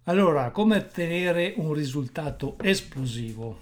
Allora, come ottenere un risultato esplosivo?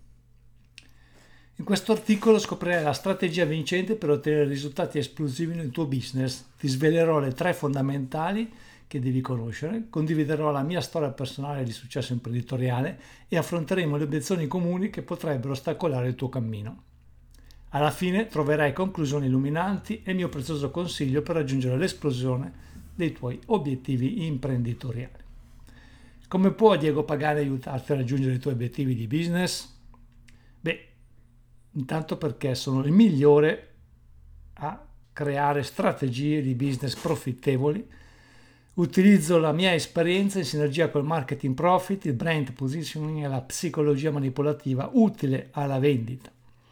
In questo articolo scoprirai la strategia vincente per ottenere risultati esplosivi nel tuo business. Ti svelerò le tre fondamentali che devi conoscere, condividerò la mia storia personale di successo imprenditoriale e affronteremo le obiezioni comuni che potrebbero ostacolare il tuo cammino. Alla fine troverai conclusioni illuminanti e il mio prezioso consiglio per raggiungere l'esplosione dei tuoi obiettivi imprenditoriali. Come può Diego Pagani aiutarti a raggiungere i tuoi obiettivi di business? Beh, intanto perché sono il migliore a creare strategie di business profittevoli. Utilizzo la mia esperienza in sinergia col marketing profit, il brand positioning e la psicologia manipolativa utile alla vendita.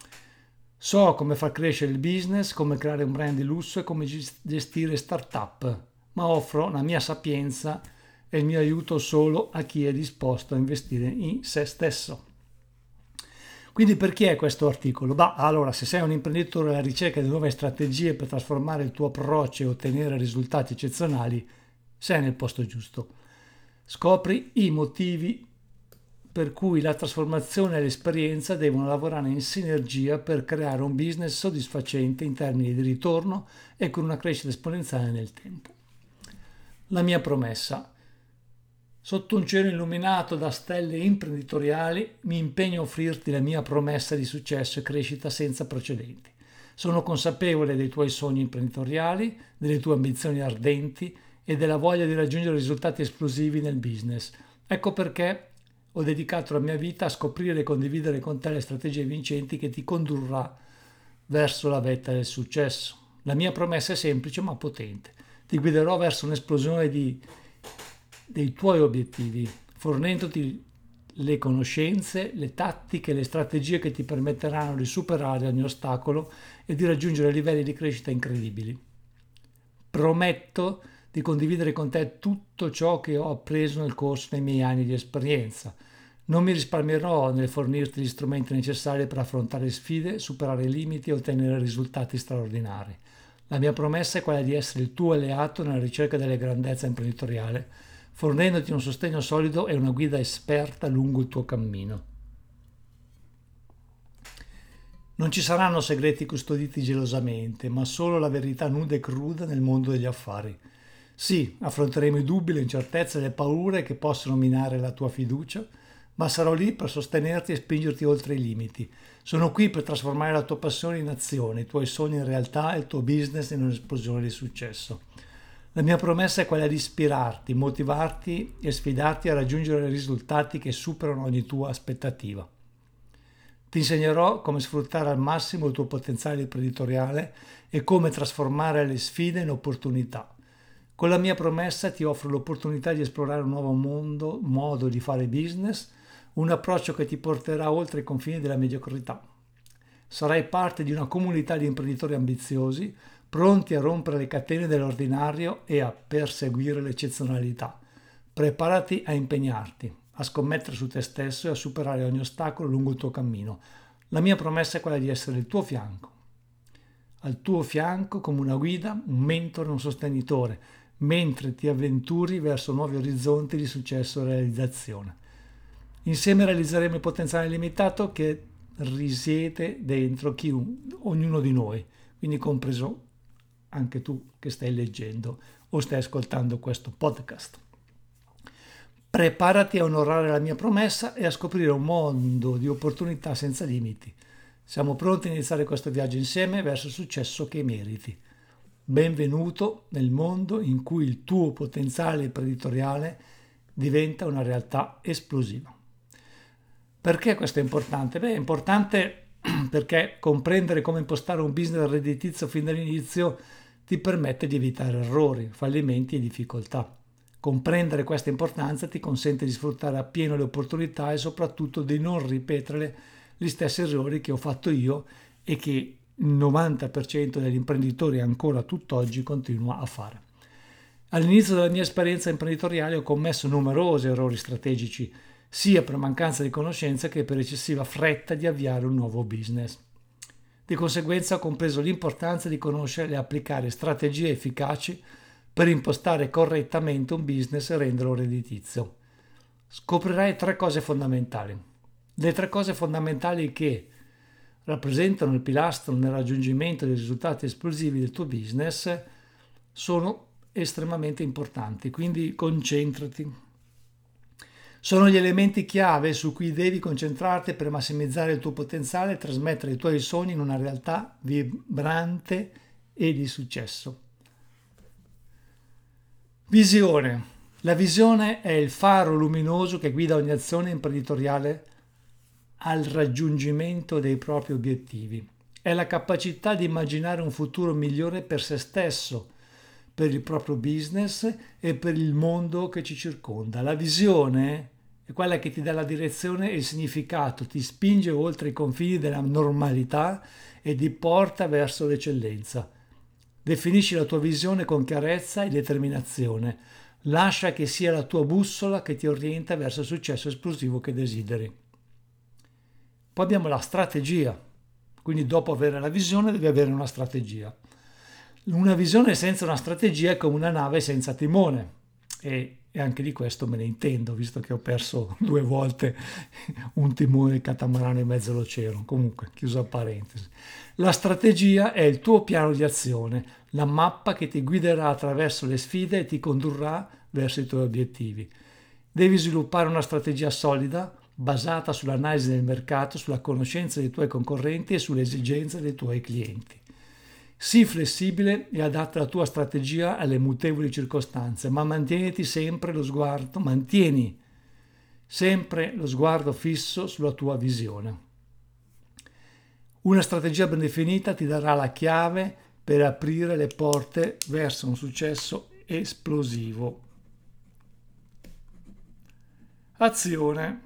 So come far crescere il business, come creare un brand di lusso e come gestire start-up, ma offro la mia sapienza e il mio aiuto solo a chi è disposto a investire in se stesso. Quindi per chi è questo articolo? Allora, se sei un imprenditore alla ricerca di nuove strategie per trasformare il tuo approccio e ottenere risultati eccezionali, sei nel posto giusto. Scopri i motivi per cui la trasformazione e l'esperienza devono lavorare in sinergia per creare un business soddisfacente in termini di ritorno e con una crescita esponenziale nel tempo. La mia promessa. Sotto un cielo illuminato da stelle imprenditoriali, mi impegno a offrirti la mia promessa di successo e crescita senza precedenti. Sono consapevole dei tuoi sogni imprenditoriali, delle tue ambizioni ardenti e della voglia di raggiungere risultati esplosivi nel business. Ecco perché ho dedicato la mia vita a scoprire e condividere con te le strategie vincenti che ti condurrà verso la vetta del successo. La mia promessa è semplice ma potente. Ti guiderò verso un'esplosione dei tuoi obiettivi, fornendoti le conoscenze, le tattiche, le strategie che ti permetteranno di superare ogni ostacolo e di raggiungere livelli di crescita incredibili. Prometto di condividere con te tutto ciò che ho appreso nel corso dei miei anni di esperienza. Non mi risparmierò nel fornirti gli strumenti necessari per affrontare sfide, superare i limiti e ottenere risultati straordinari. La mia promessa è quella di essere il tuo alleato nella ricerca della grandezza imprenditoriale, fornendoti un sostegno solido e una guida esperta lungo il tuo cammino. Non ci saranno segreti custoditi gelosamente, ma solo la verità nuda e cruda nel mondo degli affari. Sì, affronteremo i dubbi, le incertezze e le paure che possono minare la tua fiducia, ma sarò lì per sostenerti e spingerti oltre i limiti. Sono qui per trasformare la tua passione in azione, i tuoi sogni in realtà e il tuo business in un'esplosione di successo. La mia promessa è quella di ispirarti, motivarti e sfidarti a raggiungere risultati che superano ogni tua aspettativa. Ti insegnerò come sfruttare al massimo il tuo potenziale imprenditoriale e come trasformare le sfide in opportunità. Con la mia promessa ti offro l'opportunità di esplorare un nuovo modo di fare business, un approccio che ti porterà oltre i confini della mediocrità. Sarai parte di una comunità di imprenditori ambiziosi, pronti a rompere le catene dell'ordinario e a perseguire l'eccezionalità. Preparati a impegnarti, a scommettere su te stesso e a superare ogni ostacolo lungo il tuo cammino. La mia promessa è quella di essere al tuo fianco come una guida, un mentore, un sostenitore, mentre ti avventuri verso nuovi orizzonti di successo e realizzazione. Insieme realizzeremo il potenziale illimitato che risiede dentro ognuno di noi, quindi compreso anche tu che stai leggendo o stai ascoltando questo podcast. Preparati a onorare la mia promessa e a scoprire un mondo di opportunità senza limiti. Siamo pronti a iniziare questo viaggio insieme verso il successo che meriti. Benvenuto nel mondo in cui il tuo potenziale imprenditoriale diventa una realtà esplosiva. Perché questo è importante? È importante perché comprendere come impostare un business redditizio fin dall'inizio ti permette di evitare errori, fallimenti e difficoltà. Comprendere questa importanza ti consente di sfruttare appieno le opportunità e soprattutto di non ripetere gli stessi errori che ho fatto io e che il 90% degli imprenditori ancora tutt'oggi continua a fare. All'inizio della mia esperienza imprenditoriale ho commesso numerosi errori strategici, sia per mancanza di conoscenza che per eccessiva fretta di avviare un nuovo business. Di conseguenza ho compreso l'importanza di conoscere e applicare strategie efficaci per impostare correttamente un business e renderlo redditizio. scoprirai tre cose fondamentali. Le tre cose fondamentali che rappresentano il pilastro nel raggiungimento dei risultati esplosivi del tuo business sono estremamente importanti, quindi concentrati. Sono gli elementi chiave su cui devi concentrarti per massimizzare il tuo potenziale e trasmettere i tuoi sogni in una realtà vibrante e di successo. Visione. La visione è il faro luminoso che guida ogni azione imprenditoriale al raggiungimento dei propri obiettivi. È la capacità di immaginare un futuro migliore per se stesso, per il proprio business e per il mondo che ci circonda. La visione è quella che ti dà la direzione e il significato, ti spinge oltre i confini della normalità e ti porta verso l'eccellenza. Definisci la tua visione con chiarezza e determinazione. Lascia che sia la tua bussola che ti orienta verso il successo esplosivo che desideri. Poi abbiamo la strategia, quindi dopo avere la visione devi avere una strategia. Una visione senza una strategia è come una nave senza timone e anche di questo me ne intendo, visto che ho perso 2 volte un timone catamarano in mezzo all'oceano. Comunque, chiusa parentesi. La strategia è il tuo piano di azione, la mappa che ti guiderà attraverso le sfide e ti condurrà verso i tuoi obiettivi. Devi sviluppare una strategia solida, basata sull'analisi del mercato, sulla conoscenza dei tuoi concorrenti e sulle esigenze dei tuoi clienti. Sii flessibile e adatta la tua strategia alle mutevoli circostanze, ma mantieni sempre lo sguardo fisso sulla tua visione. Una strategia ben definita ti darà la chiave per aprire le porte verso un successo esplosivo. Azione.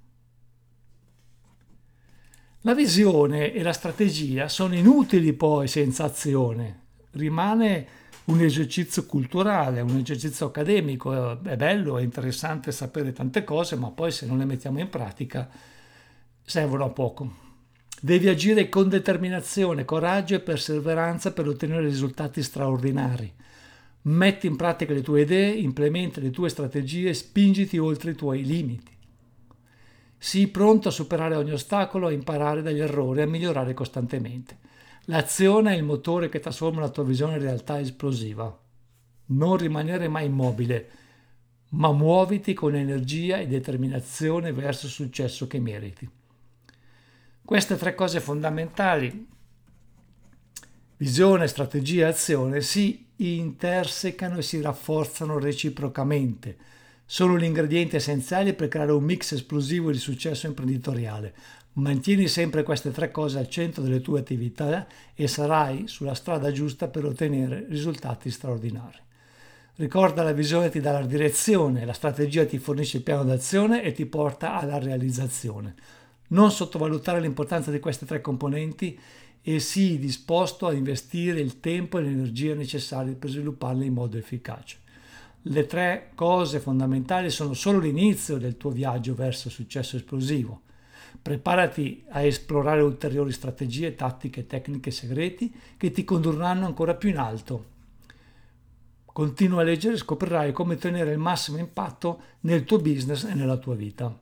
La visione e la strategia sono inutili poi senza azione. Rimane un esercizio culturale, un esercizio accademico. È bello, è interessante sapere tante cose, ma poi se non le mettiamo in pratica servono a poco. Devi agire con determinazione, coraggio e perseveranza per ottenere risultati straordinari. Metti in pratica le tue idee, implementa le tue strategie e spingiti oltre i tuoi limiti. Sii pronto a superare ogni ostacolo, a imparare dagli errori e a migliorare costantemente. L'azione è il motore che trasforma la tua visione in realtà esplosiva. Non rimanere mai immobile, ma muoviti con energia e determinazione verso il successo che meriti. Queste tre cose fondamentali, visione, strategia e azione, si intersecano e si rafforzano reciprocamente. Sono gli ingredienti essenziali per creare un mix esplosivo di successo imprenditoriale. Mantieni sempre queste tre cose al centro delle tue attività e sarai sulla strada giusta per ottenere risultati straordinari. Ricorda, la visione ti dà la direzione, la strategia ti fornisce il piano d'azione e ti porta alla realizzazione. Non sottovalutare l'importanza di queste tre componenti e sii disposto a investire il tempo e l'energia necessari per svilupparle in modo efficace. Le tre cose fondamentali sono solo l'inizio del tuo viaggio verso il successo esplosivo. Preparati a esplorare ulteriori strategie, tattiche, tecniche, segreti che ti condurranno ancora più in alto. Continua a leggere e scoprirai come ottenere il massimo impatto nel tuo business e nella tua vita.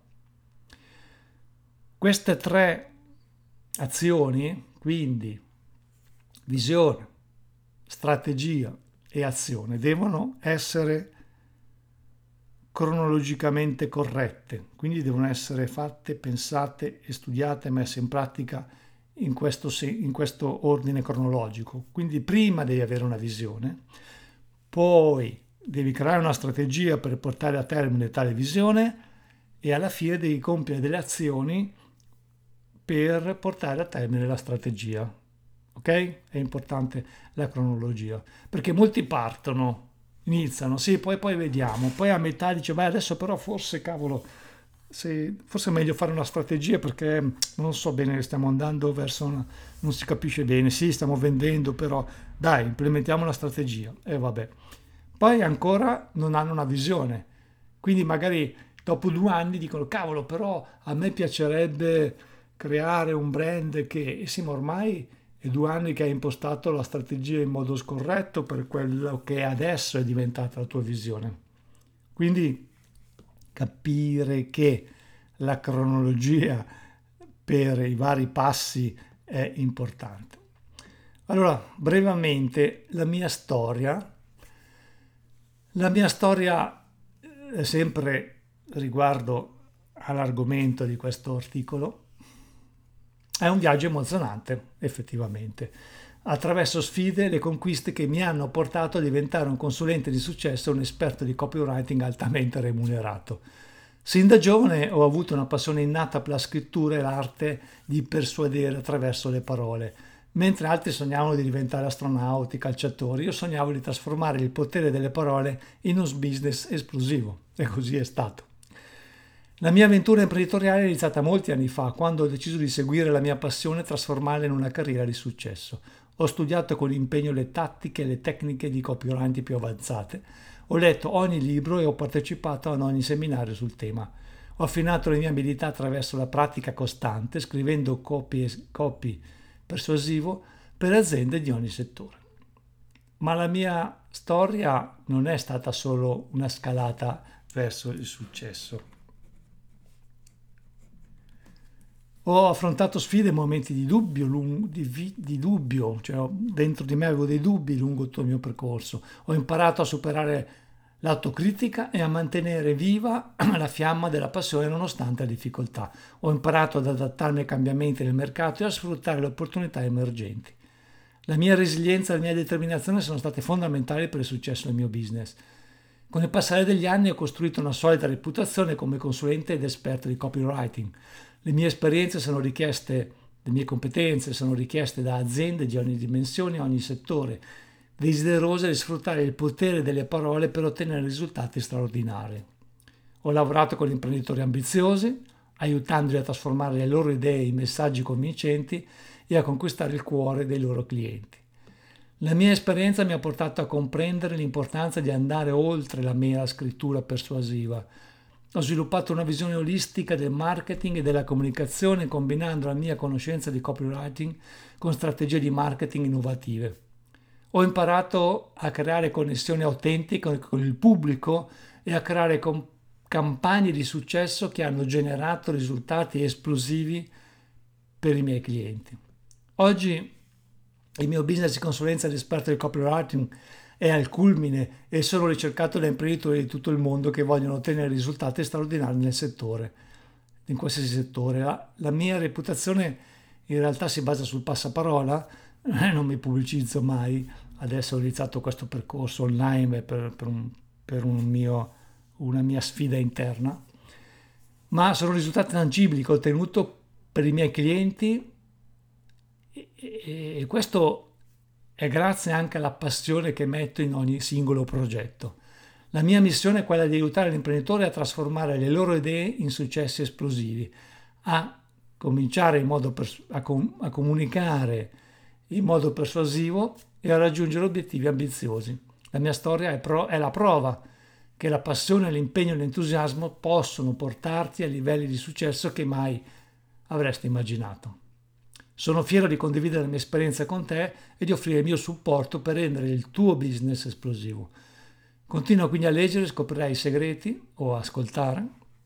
Queste tre azioni, quindi visione, strategia e azione, devono essere cronologicamente corrette, quindi devono essere fatte, pensate e studiate, messe in pratica in questo ordine cronologico. Quindi prima devi avere una visione, poi devi creare una strategia per portare a termine tale visione e alla fine devi compiere delle azioni per portare a termine la strategia. Ok? È importante la cronologia, perché molti iniziano, sì, poi vediamo, poi a metà dice, beh, adesso però forse, cavolo, forse è meglio fare una strategia perché non so bene, stiamo andando verso non si capisce bene, sì, stiamo vendendo, però dai, implementiamo la strategia, e vabbè. Poi ancora non hanno una visione, quindi magari dopo 2 anni dicono, cavolo, però a me piacerebbe creare un brand che, sì, ma ormai è 2 anni che hai impostato la strategia in modo scorretto per quello che adesso è diventata la tua visione. Quindi capire che la cronologia per i vari passi è importante. Allora, brevemente, la mia storia sempre riguardo all'argomento di questo articolo, è un viaggio emozionante, effettivamente, attraverso sfide e le conquiste che mi hanno portato a diventare un consulente di successo e un esperto di copywriting altamente remunerato. Sin da giovane ho avuto una passione innata per la scrittura e l'arte di persuadere attraverso le parole. Mentre altri sognavano di diventare astronauti, calciatori, io sognavo di trasformare il potere delle parole in un business esplosivo. E così è stato. La mia avventura imprenditoriale è iniziata molti anni fa, quando ho deciso di seguire la mia passione e trasformarla in una carriera di successo. Ho studiato con impegno le tattiche e le tecniche di copywriting più avanzate. Ho letto ogni libro e ho partecipato ad ogni seminario sul tema. Ho affinato le mie abilità attraverso la pratica costante, scrivendo copy persuasivo per aziende di ogni settore. Ma la mia storia non è stata solo una scalata verso il successo. Ho affrontato sfide e momenti di dubbio, cioè dentro di me avevo dei dubbi lungo tutto il mio percorso. Ho imparato a superare l'autocritica e a mantenere viva la fiamma della passione nonostante le difficoltà. Ho imparato ad adattarmi ai cambiamenti del mercato e a sfruttare le opportunità emergenti. La mia resilienza e la mia determinazione sono state fondamentali per il successo del mio business. Con il passare degli anni ho costruito una solida reputazione come consulente ed esperto di copywriting. Le mie competenze sono richieste da aziende di ogni dimensione e ogni settore, desiderose di sfruttare il potere delle parole per ottenere risultati straordinari. Ho lavorato con imprenditori ambiziosi, aiutandoli a trasformare le loro idee in messaggi convincenti e a conquistare il cuore dei loro clienti. La mia esperienza mi ha portato a comprendere l'importanza di andare oltre la mera scrittura persuasiva. Ho sviluppato una visione olistica del marketing e della comunicazione combinando la mia conoscenza di copywriting con strategie di marketing innovative. Ho imparato a creare connessioni autentiche con il pubblico e a creare campagne di successo che hanno generato risultati esplosivi per i miei clienti. Oggi il mio business di consulenza di esperto di copywriting è al culmine e sono ricercato da imprenditori di tutto il mondo che vogliono ottenere risultati straordinari nel settore, in qualsiasi settore. La mia reputazione in realtà si basa sul passaparola, non mi pubblicizzo mai. Adesso ho iniziato questo percorso online per una mia sfida interna, ma sono risultati tangibili che ho ottenuto per i miei clienti e questo è grazie anche alla passione che metto in ogni singolo progetto. La mia missione è quella di aiutare l'imprenditore a trasformare le loro idee in successi esplosivi, a cominciare a comunicare in modo persuasivo e a raggiungere obiettivi ambiziosi. La mia storia è la prova che la passione, l'impegno e l'entusiasmo possono portarti a livelli di successo che mai avresti immaginato. Sono fiero di condividere la mia esperienza con te e di offrire il mio supporto per rendere il tuo business esplosivo. Continua quindi a leggere, scoprirai i segreti o a ascoltare.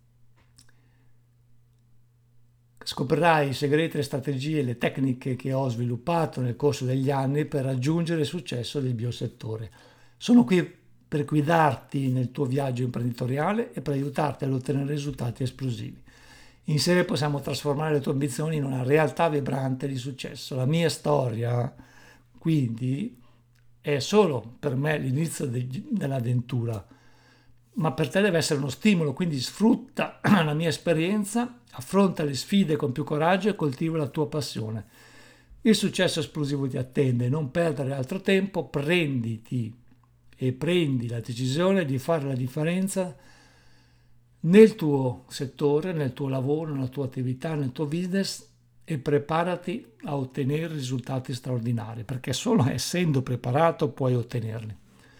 Scoprirai i segreti, le strategie e le tecniche che ho sviluppato nel corso degli anni per raggiungere il successo del mio settore. Sono qui per guidarti nel tuo viaggio imprenditoriale e per aiutarti ad ottenere risultati esplosivi. Insieme possiamo trasformare le tue ambizioni in una realtà vibrante di successo. La mia storia, quindi, è solo per me l'inizio dell'avventura, ma per te deve essere uno stimolo, quindi sfrutta la mia esperienza, affronta le sfide con più coraggio e coltiva la tua passione. Il successo esplosivo ti attende, non perdere altro tempo, prendi la decisione di fare la differenza nel tuo settore, nel tuo lavoro, nella tua attività, nel tuo business e preparati a ottenere risultati straordinari, perché solo essendo preparato puoi ottenerli.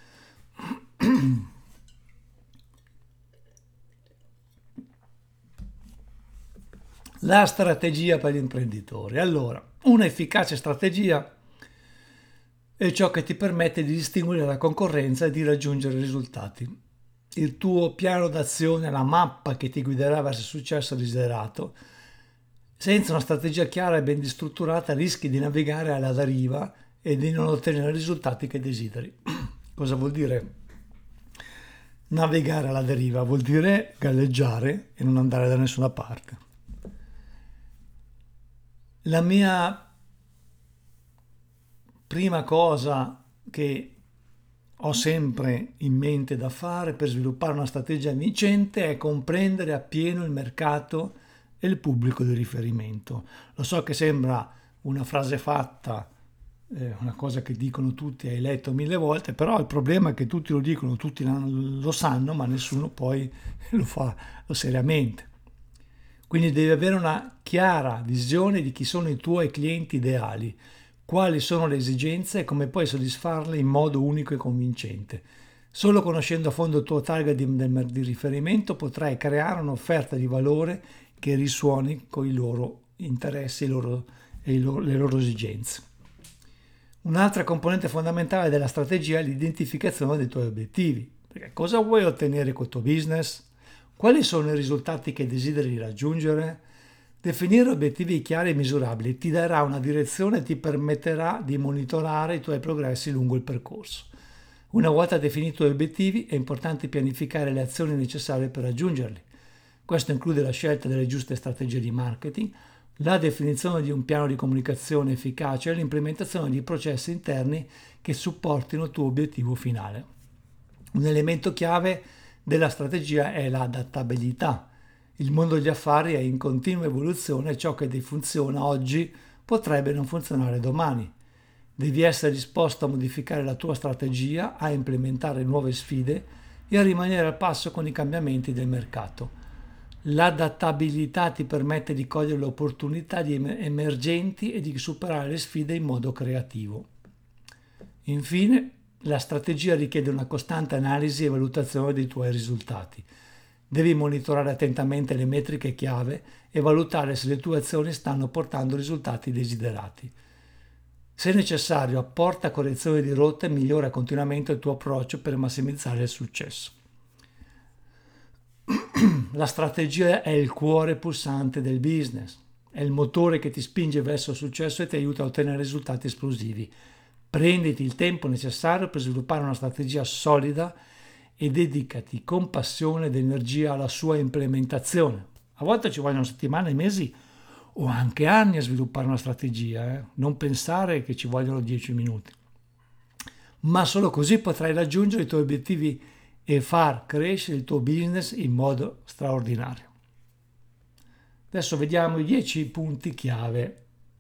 La strategia per gli imprenditori. Allora, un'efficace strategia è ciò che ti permette di distinguere la concorrenza e di raggiungere risultati il tuo piano d'azione, la mappa che ti guiderà verso il successo desiderato. Senza una strategia chiara e ben strutturata rischi di navigare alla deriva e di non ottenere i risultati che desideri. Cosa vuol dire navigare alla deriva? Vuol dire galleggiare e non andare da nessuna parte. La mia prima cosa che ho sempre in mente da fare per sviluppare una strategia vincente è comprendere appieno il mercato e il pubblico di riferimento. Lo so che sembra una frase fatta, una cosa che dicono tutti, hai letto 1000 volte, però il problema è che tutti lo dicono, tutti lo sanno, ma nessuno poi lo fa seriamente. Quindi devi avere una chiara visione di chi sono i tuoi clienti ideali, quali sono le esigenze e come puoi soddisfarle in modo unico e convincente. Solo conoscendo a fondo il tuo target di riferimento potrai creare un'offerta di valore che risuoni con i loro interessi le loro esigenze. Un'altra componente fondamentale della strategia è l'identificazione dei tuoi obiettivi. Perché cosa vuoi ottenere col tuo business? Quali sono i risultati che desideri raggiungere? Definire obiettivi chiari e misurabili ti darà una direzione e ti permetterà di monitorare i tuoi progressi lungo il percorso. Una volta definiti i tuoi obiettivi è importante pianificare le azioni necessarie per raggiungerli. Questo include la scelta delle giuste strategie di marketing, la definizione di un piano di comunicazione efficace e l'implementazione di processi interni che supportino il tuo obiettivo finale. Un elemento chiave della strategia è l'adattabilità. Il mondo degli affari è in continua evoluzione e ciò che funziona oggi potrebbe non funzionare domani. Devi essere disposto a modificare la tua strategia, a implementare nuove sfide e a rimanere al passo con i cambiamenti del mercato. L'adattabilità ti permette di cogliere le opportunità emergenti e di superare le sfide in modo creativo. Infine, la strategia richiede una costante analisi e valutazione dei tuoi risultati. Devi monitorare attentamente le metriche chiave e valutare se le tue azioni stanno portando risultati desiderati. Se necessario, apporta correzioni di rotta e migliora continuamente il tuo approccio per massimizzare il successo. La strategia è il cuore pulsante del business, è il motore che ti spinge verso il successo e ti aiuta a ottenere risultati esplosivi. Prenditi il tempo necessario per sviluppare una strategia solida e dedicati con passione ed energia alla sua implementazione. A volte ci vogliono settimane, mesi o anche anni a sviluppare una strategia, Non pensare che ci vogliono 10 minuti. Ma solo così potrai raggiungere i tuoi obiettivi e far crescere il tuo business in modo straordinario. Adesso vediamo i 10 punti chiave.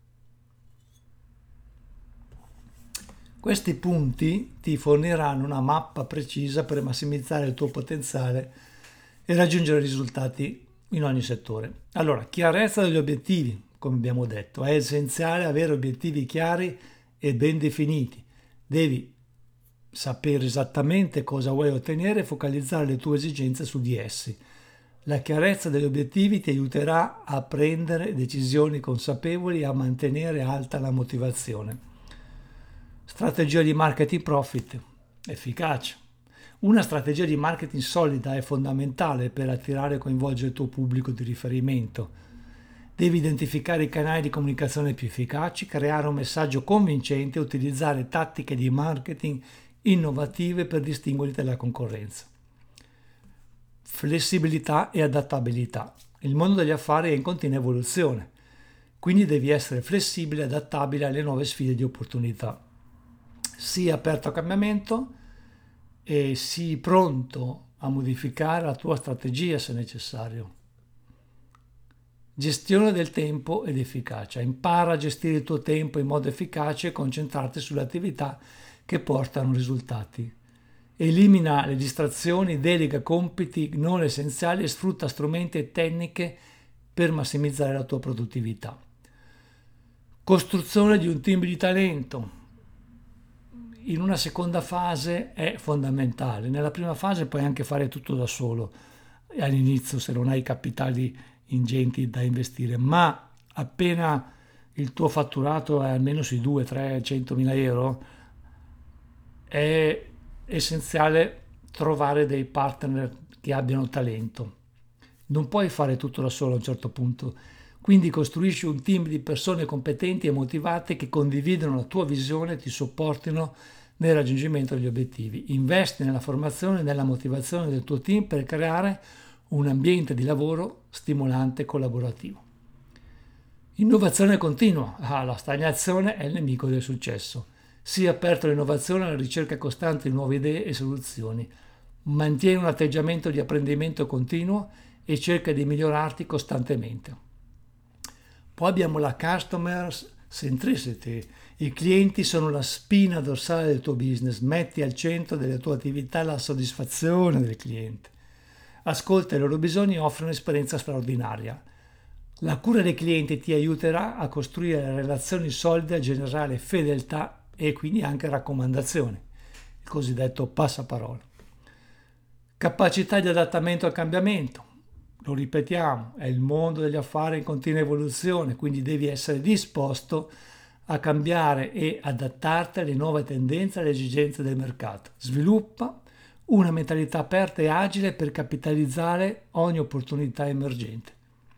Questi punti ti forniranno una mappa precisa per massimizzare il tuo potenziale e raggiungere risultati in ogni settore. Allora, chiarezza degli obiettivi, come abbiamo detto, è essenziale avere obiettivi chiari e ben definiti. Devi sapere esattamente cosa vuoi ottenere e focalizzare le tue esigenze su di essi. La chiarezza degli obiettivi ti aiuterà a prendere decisioni consapevoli e a mantenere alta la motivazione. Strategia di marketing profit efficace. Una strategia di marketing solida è fondamentale per attirare e coinvolgere il tuo pubblico di riferimento. Devi identificare i canali di comunicazione più efficaci, creare un messaggio convincente e utilizzare tattiche di marketing innovative per distinguerti dalla concorrenza. Flessibilità e adattabilità. Il mondo degli affari è in continua evoluzione, quindi devi essere flessibile e adattabile alle nuove sfide di opportunità. Sii aperto a cambiamento e sii pronto a modificare la tua strategia se necessario. Gestione del tempo ed efficacia. Impara a gestire il tuo tempo in modo efficace e concentrarti sulle attività che portano risultati. Elimina le distrazioni, delega compiti non essenziali e sfrutta strumenti e tecniche per massimizzare la tua produttività. Costruzione di un team di talento. In una seconda fase è fondamentale. Nella prima fase puoi anche fare tutto da solo all'inizio se non hai capitali ingenti da investire, ma appena il tuo fatturato è almeno sui 2, 3, 100 mila euro è essenziale trovare dei partner che abbiano talento. Non puoi fare tutto da solo a un certo punto, quindi costruisci un team di persone competenti e motivate che condividono la tua visione e ti supportino nel raggiungimento degli obiettivi. Investi nella formazione e nella motivazione del tuo team per creare un ambiente di lavoro stimolante e collaborativo. Innovazione continua. La stagnazione è il nemico del successo. Sii aperto all'innovazione e alla ricerca costante di nuove idee e soluzioni. Mantieni un atteggiamento di apprendimento continuo e cerca di migliorarti costantemente. Poi abbiamo la customer centricity. I clienti sono la spina dorsale del tuo business. Metti al centro delle tue attività la soddisfazione del cliente. Ascolta i loro bisogni e offri un'esperienza straordinaria. La cura dei clienti ti aiuterà a costruire relazioni solide, a generare fedeltà e quindi anche raccomandazioni, il cosiddetto passaparola. Capacità di adattamento al cambiamento. Lo ripetiamo, è il mondo degli affari in continua evoluzione, quindi devi essere disposto a cambiare e adattarti alle nuove tendenze e alle esigenze del mercato. Sviluppa una mentalità aperta e agile per capitalizzare ogni opportunità emergente.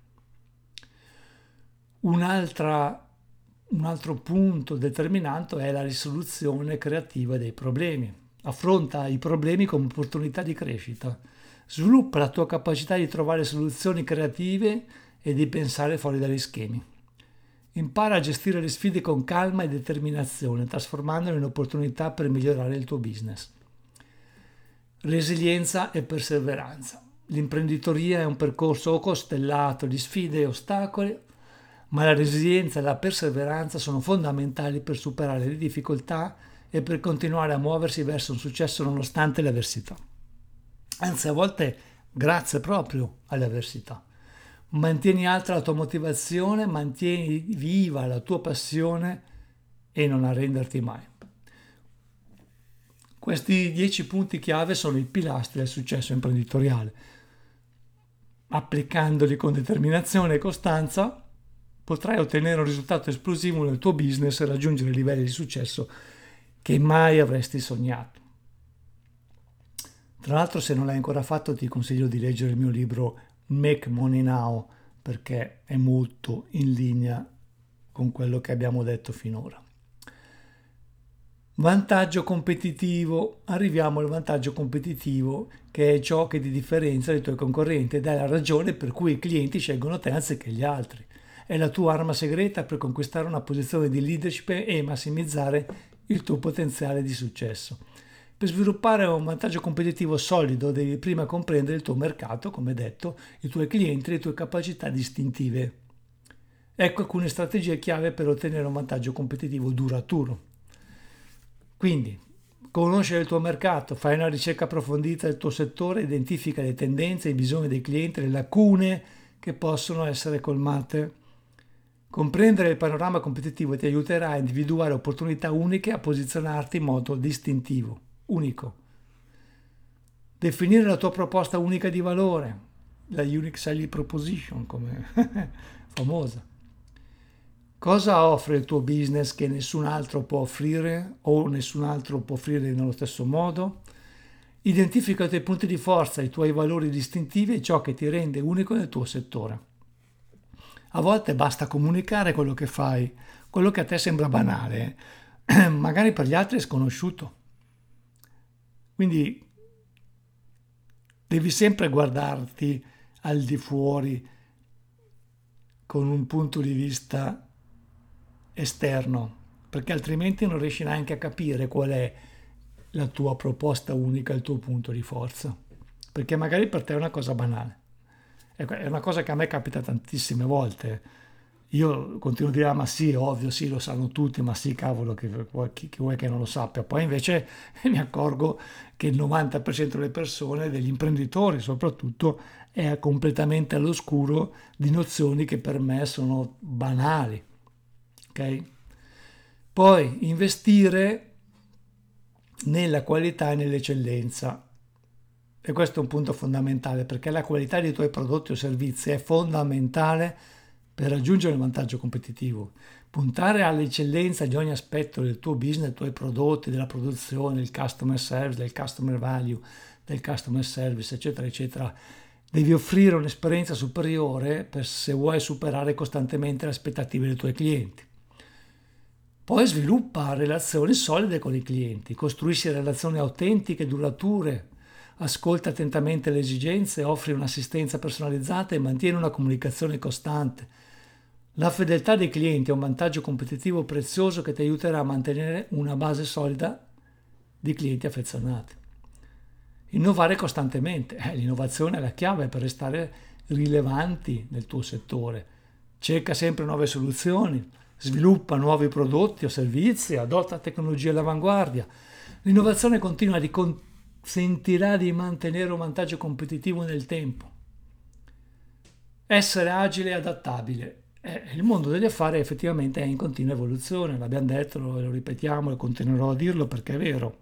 Un altro punto determinante è la risoluzione creativa dei problemi. Affronta i problemi come opportunità di crescita. Sviluppa la tua capacità di trovare soluzioni creative e di pensare fuori dagli schemi. Impara a gestire le sfide con calma e determinazione, trasformandole in opportunità per migliorare il tuo business. Resilienza e perseveranza. L'imprenditoria è un percorso costellato di sfide e ostacoli, ma la resilienza e la perseveranza sono fondamentali per superare le difficoltà e per continuare a muoversi verso un successo nonostante le avversità. Anzi, a volte grazie proprio alle avversità. Mantieni alta la tua motivazione, mantieni viva la tua passione e non arrenderti mai. Questi 10 punti chiave sono i pilastri del successo imprenditoriale. Applicandoli con determinazione e costanza, potrai ottenere un risultato esplosivo nel tuo business e raggiungere livelli di successo che mai avresti sognato. Tra l'altro, se non l'hai ancora fatto, ti consiglio di leggere il mio libro Make Money Now, perché è molto in linea con quello che abbiamo detto finora. Vantaggio competitivo. Arriviamo al vantaggio competitivo, che è ciò che ti differenzia dai tuoi concorrenti ed è la ragione per cui i clienti scelgono te anziché gli altri. È la tua arma segreta per conquistare una posizione di leadership e massimizzare il tuo potenziale di successo. Per sviluppare un vantaggio competitivo solido devi prima comprendere il tuo mercato, come detto, i tuoi clienti e le tue capacità distintive. Ecco alcune strategie chiave per ottenere un vantaggio competitivo duraturo. Quindi, conoscere il tuo mercato, fai una ricerca approfondita del tuo settore, identifica le tendenze, i bisogni dei clienti, le lacune che possono essere colmate. Comprendere il panorama competitivo ti aiuterà a individuare opportunità uniche e a posizionarti in modo distintivo, unico. Definire la tua proposta unica di valore, la Unique Selling Proposition, come famosa. Cosa offre il tuo business che nessun altro può offrire o nessun altro può offrire nello stesso modo? Identifica i tuoi punti di forza, i tuoi valori distintivi e ciò che ti rende unico nel tuo settore. A volte basta comunicare quello che fai, quello che a te sembra banale, magari per gli altri è sconosciuto. Quindi devi sempre guardarti al di fuori con un punto di vista esterno, perché altrimenti non riesci neanche a capire qual è la tua proposta unica, il tuo punto di forza, perché magari per te è una cosa banale. È una cosa che a me capita tantissime volte. Io continuo a dire, ma sì, ovvio, sì, lo sanno tutti, ma sì, cavolo, chi vuoi che non lo sappia. Poi invece mi accorgo che il 90% delle persone, degli imprenditori soprattutto, è completamente all'oscuro di nozioni che per me sono banali. Ok? Poi investire nella qualità e nell'eccellenza. E questo è un punto fondamentale, perché la qualità dei tuoi prodotti o servizi è fondamentale per raggiungere il vantaggio competitivo. Puntare all'eccellenza di ogni aspetto del tuo business, dei tuoi prodotti, della produzione, del customer service, del customer value, del customer service, eccetera, eccetera. Devi offrire un'esperienza superiore se vuoi superare costantemente le aspettative dei tuoi clienti. Poi sviluppa relazioni solide con i clienti, costruisci relazioni autentiche e durature, ascolta attentamente le esigenze, offri un'assistenza personalizzata e mantieni una comunicazione costante. La fedeltà dei clienti è un vantaggio competitivo prezioso che ti aiuterà a mantenere una base solida di clienti affezionati. Innovare costantemente. L'innovazione è la chiave per restare rilevanti nel tuo settore. Cerca sempre nuove soluzioni, sviluppa nuovi prodotti o servizi, adotta tecnologie all'avanguardia. L'innovazione continua ti consentirà di mantenere un vantaggio competitivo nel tempo. Essere agile e adattabile. Il mondo degli affari effettivamente è in continua evoluzione, l'abbiamo detto, lo ripetiamo e continuerò a dirlo perché è vero.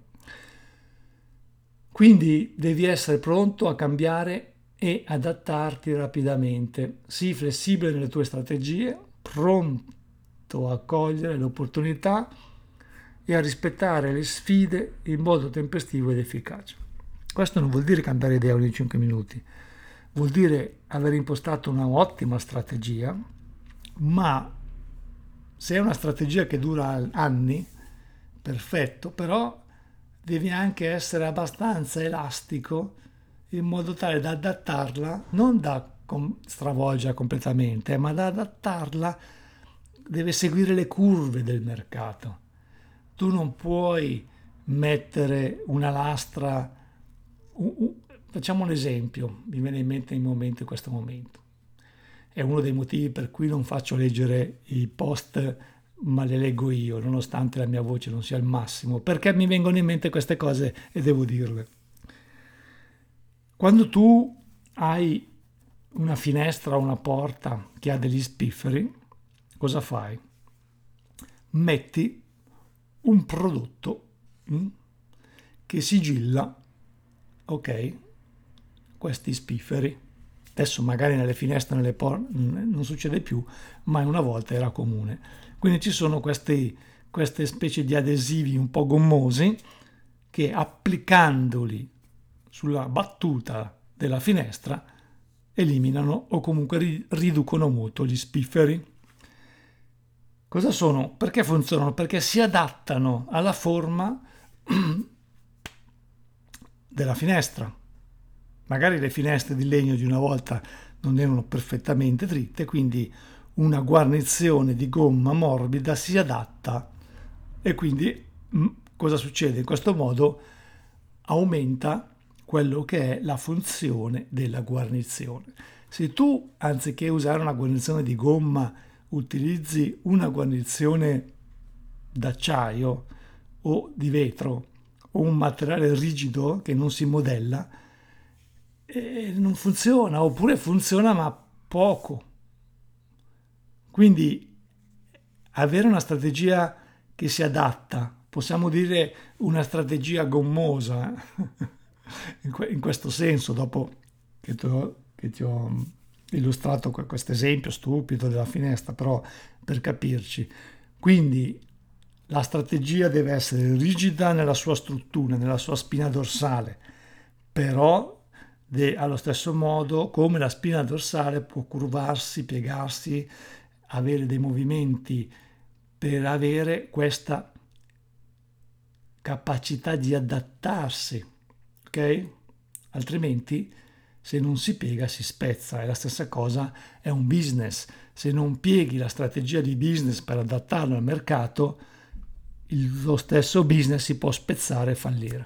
Quindi devi essere pronto a cambiare e adattarti rapidamente. Sii flessibile nelle tue strategie, pronto a cogliere le opportunità e a rispettare le sfide in modo tempestivo ed efficace. Questo non vuol dire cambiare idea ogni 5 minuti, vuol dire aver impostato una ottima strategia, ma se è una strategia che dura anni, perfetto, però devi anche essere abbastanza elastico in modo tale da adattarla, non da stravolgerla completamente, ma da adattarla, deve seguire le curve del mercato. Tu non puoi mettere una lastra, facciamo un esempio, mi viene in mente in questo momento. È uno dei motivi per cui non faccio leggere i post, ma le leggo io, nonostante la mia voce non sia il massimo, perché mi vengono in mente queste cose e devo dirle. Quando tu hai una finestra o una porta che ha degli spifferi, cosa fai? Metti un prodotto che sigilla, ok, questi spifferi. Adesso magari nelle finestre, nelle porte non succede più, ma una volta era comune. Quindi ci sono queste specie di adesivi un po' gommosi che applicandoli sulla battuta della finestra eliminano o comunque riducono molto gli spifferi. Cosa sono? Perché funzionano? Perché si adattano alla forma della finestra. Magari le finestre di legno di una volta non erano perfettamente dritte, quindi una guarnizione di gomma morbida si adatta e quindi cosa succede? In questo modo aumenta quello che è la funzione della guarnizione. Se tu, anziché usare una guarnizione di gomma, utilizzi una guarnizione d'acciaio o di vetro o un materiale rigido che non si modella, non funziona, oppure funziona ma poco. Quindi avere una strategia che si adatta, possiamo dire una strategia gommosa, in questo senso, dopo che ti ho illustrato questo esempio stupido della finestra, però per capirci. Quindi la strategia deve essere rigida nella sua struttura, nella sua spina dorsale, però allo stesso modo come la spina dorsale può curvarsi, piegarsi, avere dei movimenti per avere questa capacità di adattarsi, ok? Altrimenti se non si piega si spezza, e la stessa cosa è un business. Se non pieghi la strategia di business per adattarlo al mercato, lo stesso business si può spezzare e fallire.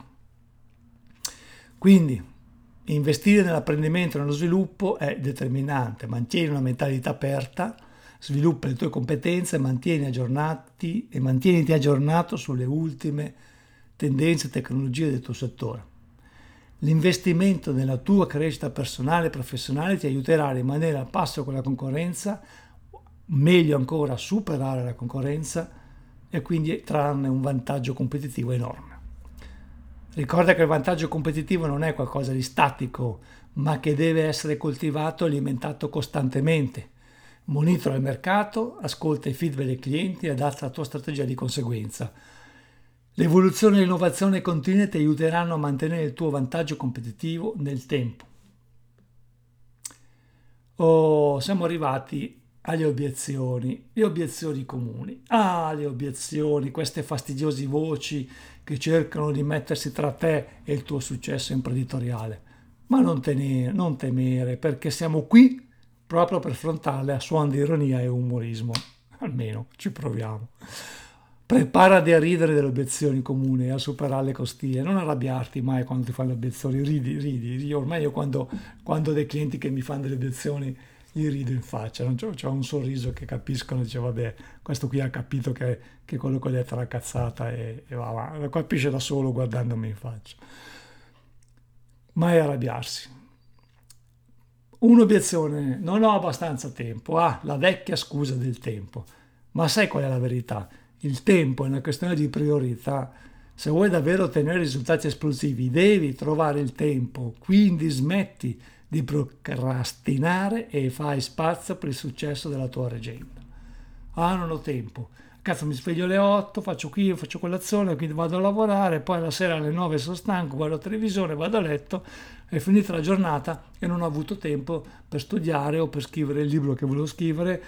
Quindi investire nell'apprendimento e nello sviluppo è determinante. Mantieni una mentalità aperta, sviluppa le tue competenze, mantieniti aggiornato sulle ultime tendenze e tecnologie del tuo settore. L'investimento nella tua crescita personale e professionale ti aiuterà a rimanere al passo con la concorrenza, meglio ancora superare la concorrenza e quindi trarne un vantaggio competitivo enorme. Ricorda che il vantaggio competitivo non è qualcosa di statico, ma che deve essere coltivato e alimentato costantemente. Monitora il mercato, ascolta i feedback dei clienti e adatta la tua strategia di conseguenza. L'evoluzione e l'innovazione continue ti aiuteranno a mantenere il tuo vantaggio competitivo nel tempo. Siamo arrivati alle obiezioni, le obiezioni comuni. Le obiezioni, queste fastidiose voci che cercano di mettersi tra te e il tuo successo imprenditoriale. Ma non temere, perché siamo qui proprio per affrontarle a suon di ironia e umorismo. Almeno ci proviamo. Preparati a ridere delle obiezioni comuni e a superarle con stile. Non arrabbiarti mai quando ti fanno le obiezioni, ridi. Ormai io quando ho dei clienti che mi fanno delle obiezioni, gli rido in faccia, non c'ho un sorriso che capiscono, dice vabbè, questo qui ha capito che quello che ho detto è una cazzata e va, lo capisce da solo guardandomi in faccia. Mai arrabbiarsi. Un'obiezione, non ho abbastanza tempo, la vecchia scusa del tempo. Ma sai qual è la verità? Il tempo è una questione di priorità. Se vuoi davvero ottenere risultati esplosivi, devi trovare il tempo, quindi smetti di procrastinare e fai spazio per il successo della tua agenda. Non ho tempo. Cazzo, mi sveglio alle 8, faccio qui, faccio colazione, quindi vado a lavorare, poi alla sera alle 9 sono stanco, guardo la televisione, vado a letto, è finita la giornata e non ho avuto tempo per studiare o per scrivere il libro che volevo scrivere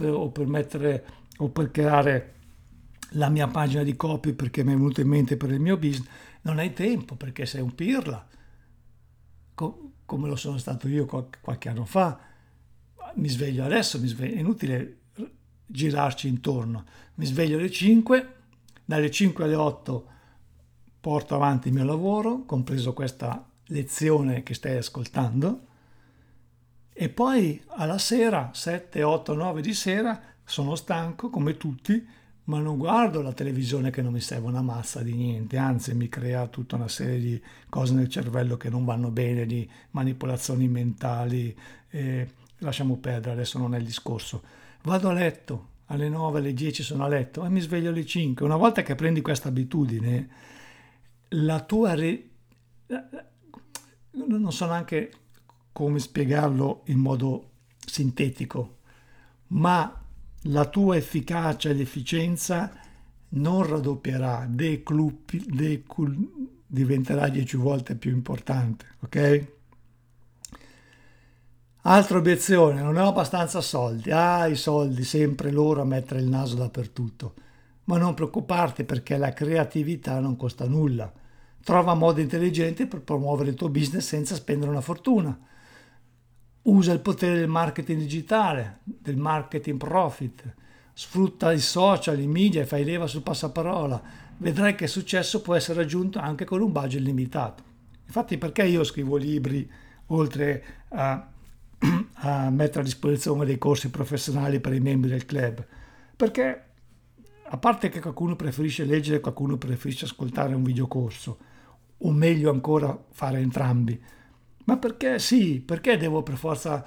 o per creare la mia pagina di copy perché mi è venuto in mente per il mio business. Non hai tempo perché sei un pirla, come lo sono stato io qualche anno fa. Mi sveglio adesso, è inutile girarci intorno. Mi sveglio alle 5, dalle 5 alle 8 porto avanti il mio lavoro, compreso questa lezione che stai ascoltando, e poi alla sera, 7, 8, 9 di sera, sono stanco come tutti, ma non guardo la televisione che non mi serve una mazza di niente, anzi mi crea tutta una serie di cose nel cervello che non vanno bene, di manipolazioni mentali, lasciamo perdere, adesso non è il discorso. Vado a letto, alle 9, alle 10 sono a letto e mi sveglio alle 5. Una volta che prendi questa abitudine, la tua... non so neanche come spiegarlo in modo sintetico, ma la tua efficacia ed efficienza non raddoppierà, diventerà 10 volte più importante, ok? Altra obiezione, non ho abbastanza soldi. I soldi, sempre loro a mettere il naso dappertutto. Ma non preoccuparti perché la creatività non costa nulla. Trova modi intelligenti per promuovere il tuo business senza spendere una fortuna. Usa il potere del marketing digitale, del marketing profit. Sfrutta i social, i media e fai leva sul passaparola. Vedrai che il successo può essere raggiunto anche con un budget limitato. Infatti, perché io scrivo libri oltre a mettere a disposizione dei corsi professionali per i membri del club? Perché a parte che qualcuno preferisce leggere, qualcuno preferisce ascoltare un videocorso, o meglio ancora fare entrambi, ma perché devo per forza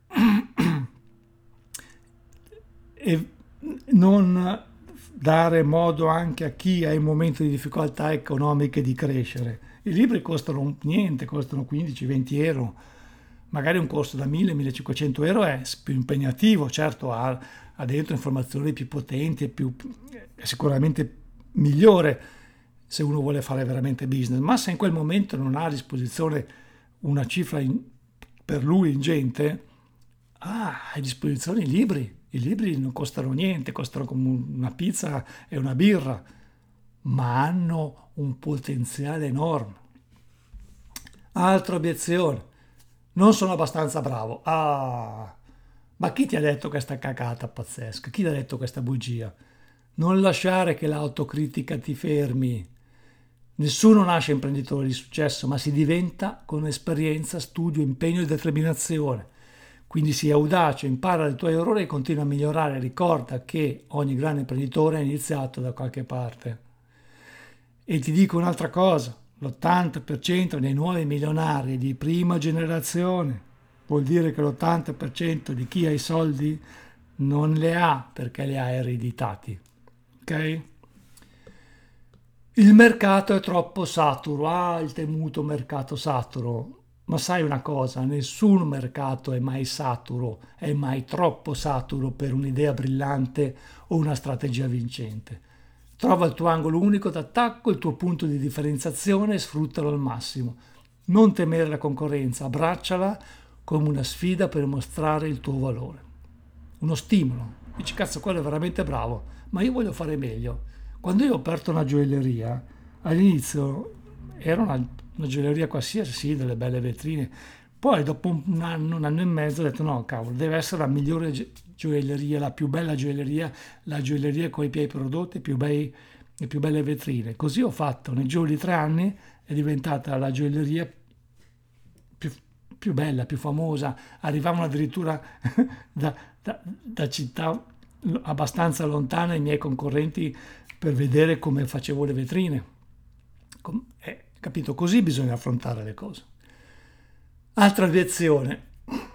e non dare modo anche a chi ha in momenti di difficoltà economiche di crescere? I libri costano niente, costano 15-20 euro. Magari un corso da 1000-1500 euro è più impegnativo, certo ha dentro informazioni più potenti, è sicuramente migliore se uno vuole fare veramente business, ma se in quel momento non ha a disposizione una cifra per lui ingente, ha a disposizione i libri non costano niente, costano come una pizza e una birra, ma hanno un potenziale enorme. Altra obiezione, non sono abbastanza bravo. Ma chi ti ha detto questa cagata pazzesca? Chi ti ha detto questa bugia? Non lasciare che l'autocritica ti fermi. Nessuno nasce imprenditore di successo, ma si diventa con esperienza, studio, impegno e determinazione. Quindi sii audace, impara dai tuoi errori e continua a migliorare. Ricorda che ogni grande imprenditore ha iniziato da qualche parte. E ti dico un'altra cosa, l'80% dei nuovi milionari di prima generazione vuol dire che l'80% di chi ha i soldi non le ha perché li ha ereditati. Ok? Il mercato è troppo saturo, il temuto mercato saturo. Ma sai una cosa, nessun mercato è mai saturo, è mai troppo saturo per un'idea brillante o una strategia vincente. Trova il tuo angolo unico d'attacco, il tuo punto di differenziazione e sfruttalo al massimo. Non temere la concorrenza, abbracciala come una sfida per mostrare il tuo valore. Uno stimolo. Dici, cazzo, quello è veramente bravo, ma io voglio fare meglio. Quando io ho aperto una gioielleria, all'inizio era una gioielleria qualsiasi, sì, delle belle vetrine. Poi dopo un anno e mezzo ho detto no, cavolo, deve essere la migliore gioielleria, la più bella gioielleria, la gioielleria con i miei prodotti, le più belle vetrine. Così ho fatto, nel giro di 3 anni è diventata la gioielleria più, più bella, più famosa. Arrivavano addirittura da città abbastanza lontane i miei concorrenti per vedere come facevo le vetrine. Capito? Così bisogna affrontare le cose. Altra obiezione.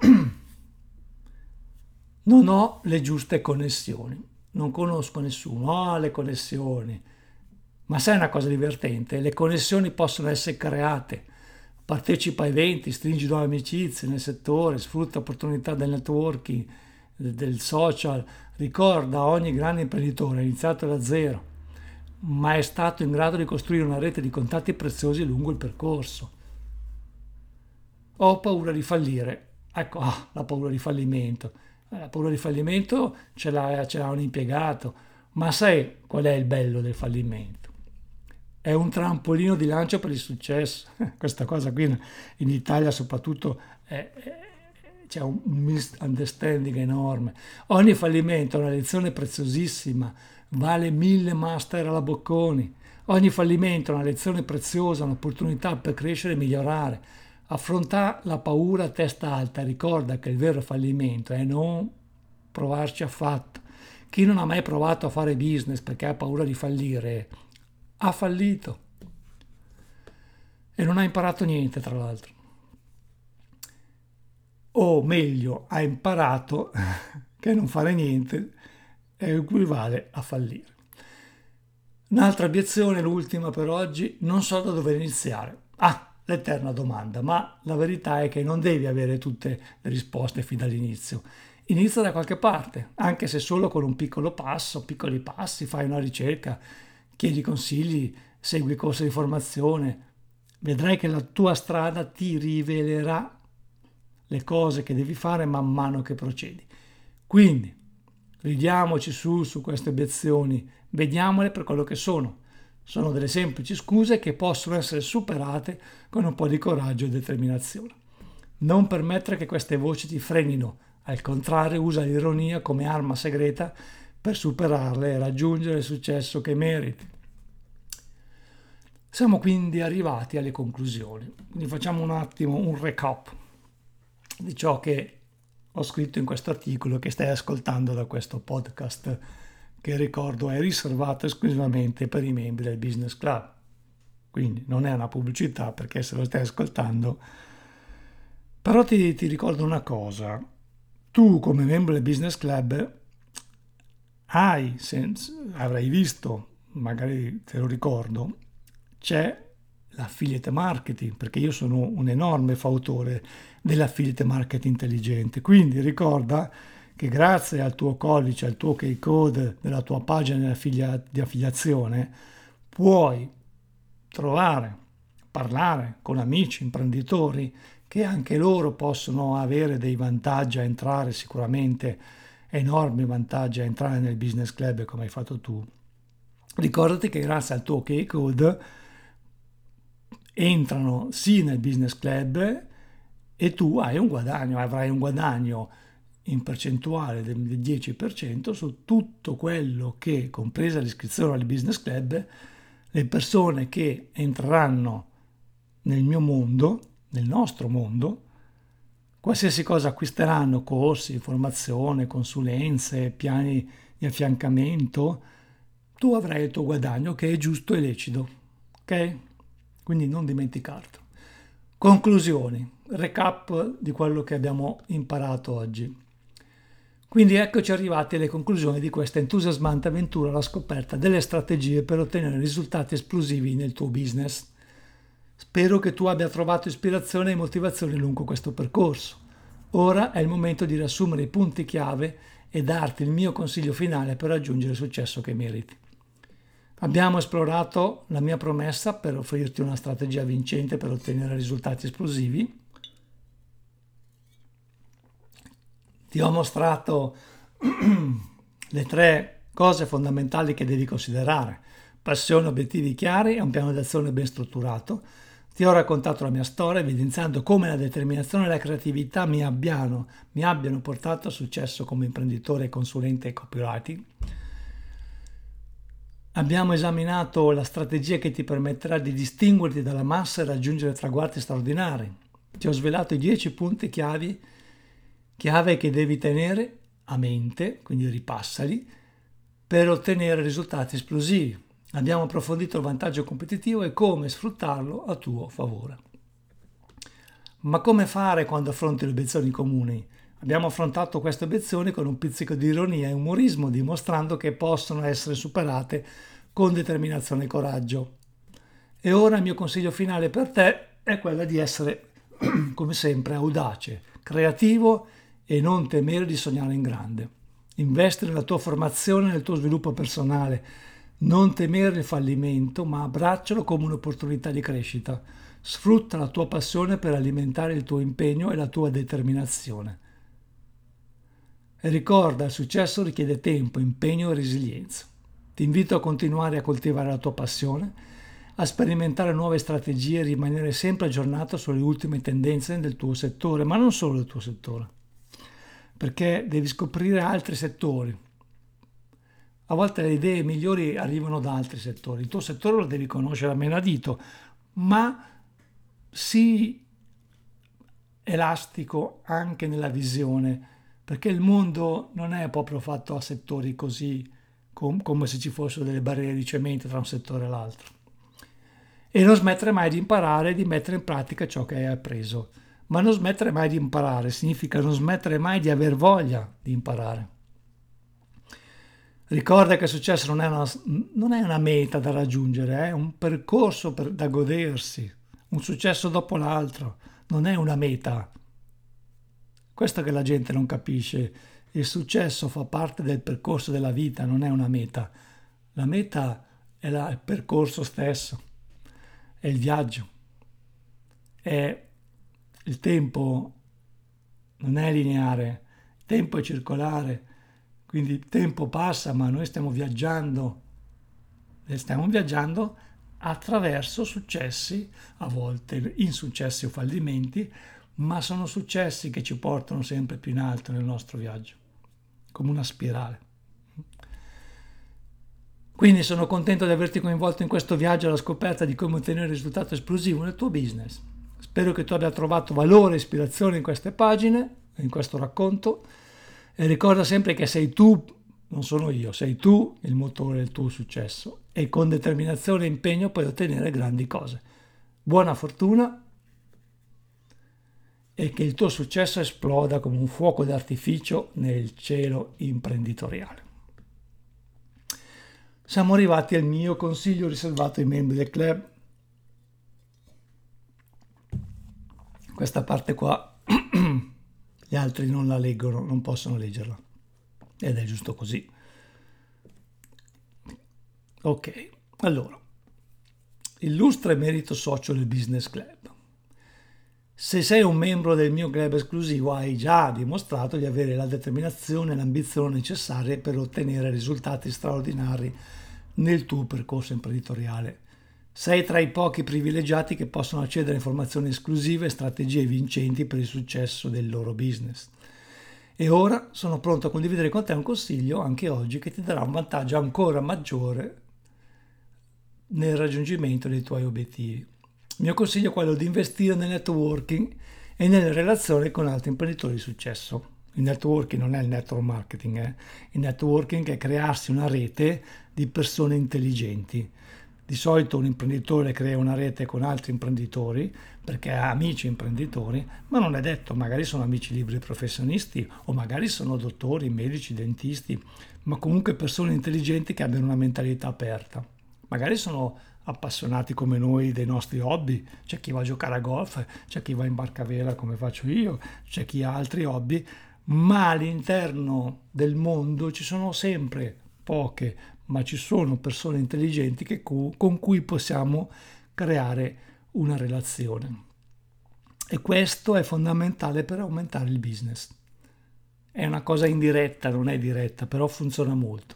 Non ho le giuste connessioni. Non conosco nessuno. Ho le connessioni. Ma sai una cosa divertente? Le connessioni possono essere create. Partecipa a eventi, stringi nuove amicizie nel settore, sfrutta opportunità del networking, del social. Ricorda, ogni grande imprenditore è iniziato da zero, ma è stato in grado di costruire una rete di contatti preziosi lungo il percorso. Ho paura di fallire. Ecco, la paura di fallimento. La paura di fallimento ce l'ha un impiegato, ma sai qual è il bello del fallimento? È un trampolino di lancio per il successo. Questa cosa qui in Italia soprattutto c'è un misunderstanding enorme. Ogni fallimento è una lezione preziosissima, vale 1000 master alla Bocconi. Ogni fallimento è una lezione preziosa, un'opportunità per crescere e migliorare. Affronta la paura a testa alta, ricorda che il vero fallimento è non provarci affatto. Chi non ha mai provato a fare business perché ha paura di fallire, ha fallito e non ha imparato niente, tra l'altro. O meglio, ha imparato che non fare niente equivale a fallire. Un'altra obiezione, l'ultima per oggi, non so da dove iniziare. L'eterna domanda, ma la verità è che non devi avere tutte le risposte fin dall'inizio. Inizia da qualche parte, anche se solo con un piccolo passo, piccoli passi, fai una ricerca, chiedi consigli, segui corsi di formazione. Vedrai che la tua strada ti rivelerà le cose che devi fare man mano che procedi. Quindi, ridiamoci su queste obiezioni, vediamole per quello che sono. Sono delle semplici scuse che possono essere superate con un po' di coraggio e determinazione. Non permettere che queste voci ti frenino, al contrario usa l'ironia come arma segreta per superarle e raggiungere il successo che meriti. Siamo quindi arrivati alle conclusioni. Quindi facciamo un attimo un recap di ciò che ho scritto in questo articolo che stai ascoltando da questo podcast, che ricordo è riservato esclusivamente per i membri del Business Club. Quindi non è una pubblicità perché se lo stai ascoltando. Però ti ricordo una cosa. Tu come membro del Business Club avrai visto, magari te lo ricordo, c'è l'affiliate marketing, perché io sono un enorme fautore dell'affiliate marketing intelligente. Quindi ricorda che grazie al tuo codice, al tuo key code della tua pagina di affiliazione, puoi trovare, parlare con amici, imprenditori, che anche loro possono avere dei vantaggi a entrare, sicuramente enormi vantaggi a entrare nel Business Club come hai fatto tu. Ricordati che grazie al tuo key code entrano sì nel Business Club e tu avrai un guadagno in percentuale del 10% su tutto quello che, compresa l'iscrizione al Business Club, le persone che entreranno nel mio mondo, nel nostro mondo, qualsiasi cosa acquisteranno, corsi, formazione, consulenze, piani di affiancamento, tu avrai il tuo guadagno che è giusto e lecito, ok? Quindi non dimenticarlo. Conclusioni, recap di quello che abbiamo imparato oggi. Quindi eccoci arrivati alle conclusioni di questa entusiasmante avventura alla scoperta delle strategie per ottenere risultati esplosivi nel tuo business. Spero che tu abbia trovato ispirazione e motivazione lungo questo percorso. Ora è il momento di riassumere i punti chiave e darti il mio consiglio finale per raggiungere il successo che meriti. Abbiamo esplorato la mia promessa per offrirti una strategia vincente per ottenere risultati esplosivi. Ti ho mostrato le 3 cose fondamentali che devi considerare: passione, obiettivi chiari e un piano d'azione ben strutturato. Ti ho raccontato la mia storia, evidenziando come la determinazione e la creatività mi abbiano portato a successo come imprenditore, consulente e copywriting. Abbiamo esaminato la strategia che ti permetterà di distinguerti dalla massa e raggiungere traguardi straordinari. Ti ho svelato i 10 punti chiave che devi tenere a mente, quindi ripassali, per ottenere risultati esplosivi. Abbiamo approfondito il vantaggio competitivo e come sfruttarlo a tuo favore. Ma come fare quando affronti le obiezioni comuni? Abbiamo affrontato queste obiezioni con un pizzico di ironia e umorismo, dimostrando che possono essere superate con determinazione e coraggio. E ora il mio consiglio finale per te è quello di essere, come sempre, audace, creativo e non temere di sognare in grande. Investi nella tua formazione e nel tuo sviluppo personale. Non temere il fallimento, ma abbraccialo come un'opportunità di crescita. Sfrutta la tua passione per alimentare il tuo impegno e la tua determinazione. E ricorda, il successo richiede tempo, impegno e resilienza. Ti invito a continuare a coltivare la tua passione, a sperimentare nuove strategie e rimanere sempre aggiornato sulle ultime tendenze del tuo settore, ma non solo del tuo settore, perché devi scoprire altri settori. A volte le idee migliori arrivano da altri settori. Il tuo settore lo devi conoscere a menadito, ma sii elastico anche nella visione, perché il mondo non è proprio fatto a settori così come se ci fossero delle barriere di cemento tra un settore e l'altro. E non smettere mai di imparare e di mettere in pratica ciò che hai appreso. Ma non smettere mai di imparare significa non smettere mai di aver voglia di imparare. Ricorda che il successo non è una meta da raggiungere, è un percorso da godersi, un successo dopo l'altro, non è una meta. Questo che la gente non capisce. Il successo fa parte del percorso della vita, non è una meta. La meta è il percorso stesso, è il viaggio, è il tempo, non è lineare, il tempo è circolare, quindi il tempo passa, ma noi stiamo viaggiando attraverso successi, a volte insuccessi o fallimenti, ma sono successi che ci portano sempre più in alto nel nostro viaggio, come una spirale. Quindi sono contento di averti coinvolto in questo viaggio alla scoperta di come ottenere un risultato esplosivo nel tuo business. Spero che tu abbia trovato valore e ispirazione in queste pagine, in questo racconto, e ricorda sempre che sei tu, non sono io, sei tu il motore del tuo successo e con determinazione e impegno puoi ottenere grandi cose. Buona fortuna e che il tuo successo esploda come un fuoco d'artificio nel cielo imprenditoriale. Siamo arrivati al mio consiglio riservato ai membri del club. Questa parte qua gli altri non la leggono, non possono leggerla ed è giusto così. Ok, allora, illustra e merito socio del Business Club. Se sei un membro del mio club esclusivo hai già dimostrato di avere la determinazione e l'ambizione necessarie per ottenere risultati straordinari nel tuo percorso imprenditoriale. Sei tra i pochi privilegiati che possono accedere a informazioni esclusive e strategie vincenti per il successo del loro business. E ora sono pronto a condividere con te un consiglio anche oggi che ti darà un vantaggio ancora maggiore nel raggiungimento dei tuoi obiettivi. Il mio consiglio è quello di investire nel networking e nelle relazioni con altri imprenditori di successo. Il networking non è il network marketing, Il networking è crearsi una rete di persone intelligenti. Di solito un imprenditore crea una rete con altri imprenditori perché ha amici imprenditori, ma non è detto, magari sono amici liberi professionisti o magari sono dottori, medici, dentisti, ma comunque persone intelligenti che abbiano una mentalità aperta. Magari sono appassionati come noi dei nostri hobby, c'è chi va a giocare a golf, c'è chi va in barca a vela come faccio io, c'è chi ha altri hobby, ma all'interno del mondo ci sono sempre poche, ma ci sono persone intelligenti con cui possiamo creare una relazione. E questo è fondamentale per aumentare il business. È una cosa indiretta, non è diretta, però funziona molto.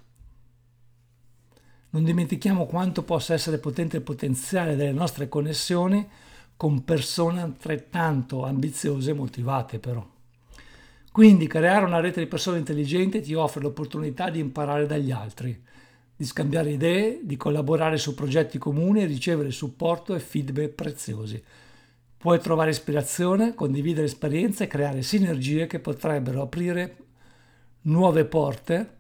Non dimentichiamo quanto possa essere potente il potenziale delle nostre connessioni con persone altrettanto ambiziose e motivate però. Quindi creare una rete di persone intelligenti ti offre l'opportunità di imparare dagli altri, di scambiare idee, di collaborare su progetti comuni e ricevere supporto e feedback preziosi. Puoi trovare ispirazione, condividere esperienze e creare sinergie che potrebbero aprire nuove porte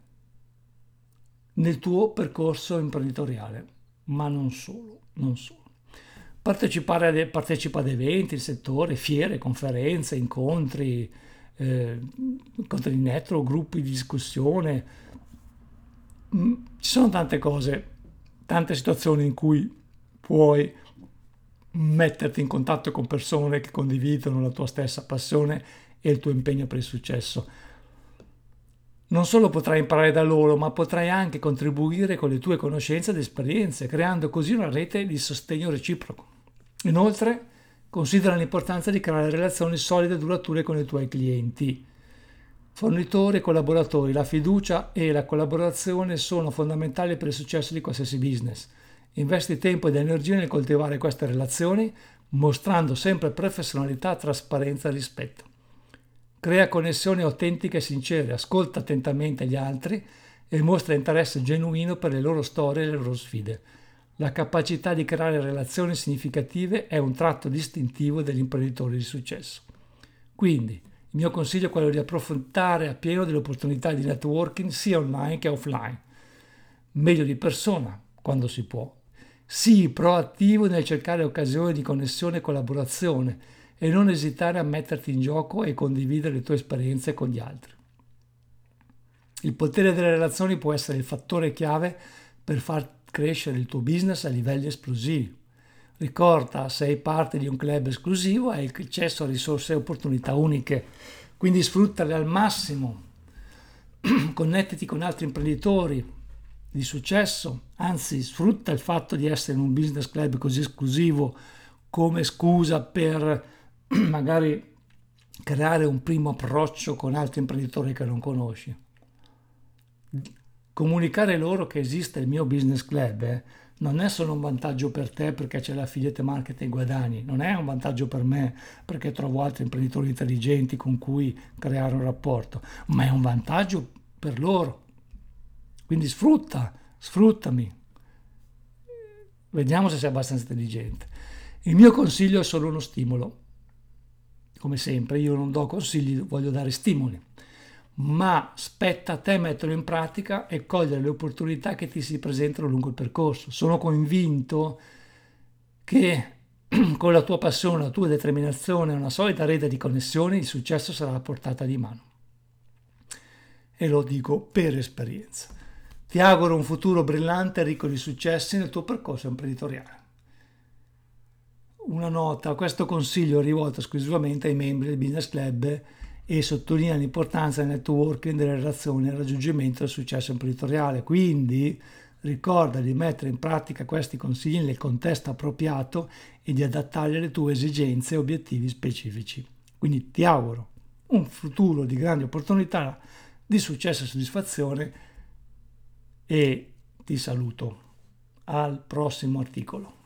nel tuo percorso imprenditoriale, ma non solo. Partecipa ad eventi, il settore, fiere, conferenze, incontri di network, gruppi di discussione. Ci sono tante cose, tante situazioni in cui puoi metterti in contatto con persone che condividono la tua stessa passione e il tuo impegno per il successo. Non solo potrai imparare da loro, ma potrai anche contribuire con le tue conoscenze ed esperienze, creando così una rete di sostegno reciproco. Inoltre, considera l'importanza di creare relazioni solide e durature con i tuoi clienti. Fornitori e collaboratori, la fiducia e la collaborazione sono fondamentali per il successo di qualsiasi business. Investi tempo ed energia nel coltivare queste relazioni, mostrando sempre professionalità, trasparenza e rispetto. Crea connessioni autentiche e sincere, ascolta attentamente gli altri e mostra interesse genuino per le loro storie e le loro sfide. La capacità di creare relazioni significative è un tratto distintivo degli imprenditori di successo. Quindi, il mio consiglio è quello di approfittare appieno delle opportunità di networking sia online che offline. Meglio di persona, quando si può. Sii proattivo nel cercare occasioni di connessione e collaborazione e non esitare a metterti in gioco e condividere le tue esperienze con gli altri. Il potere delle relazioni può essere il fattore chiave per far crescere il tuo business a livelli esplosivi. Ricorda, sei parte di un club esclusivo e hai accesso a risorse e opportunità uniche, quindi sfruttale al massimo. Connettiti con altri imprenditori di successo, anzi sfrutta il fatto di essere in un business club così esclusivo come scusa per magari creare un primo approccio con altri imprenditori che non conosci. Comunicare loro che esiste il mio business club non è solo un vantaggio per te perché c'è l'affiliate marketing e guadagni, non è un vantaggio per me perché trovo altri imprenditori intelligenti con cui creare un rapporto, ma è un vantaggio per loro. Quindi sfruttami. Vediamo se sei abbastanza intelligente. Il mio consiglio è solo uno stimolo. Come sempre, io non do consigli, voglio dare stimoli. Ma spetta a te metterlo in pratica e cogliere le opportunità che ti si presentano lungo il percorso. Sono convinto che con la tua passione, la tua determinazione e una solida rete di connessioni il successo sarà a portata di mano. E lo dico per esperienza. Ti auguro un futuro brillante e ricco di successi nel tuo percorso imprenditoriale. Una nota, questo consiglio è rivolto esclusivamente ai membri del Business Club e sottolinea l'importanza del networking, delle relazioni e del raggiungimento del successo imprenditoriale. Quindi ricorda di mettere in pratica questi consigli nel contesto appropriato e di adattarli alle tue esigenze e obiettivi specifici. Quindi ti auguro un futuro di grandi opportunità, di successo e soddisfazione e ti saluto al prossimo articolo.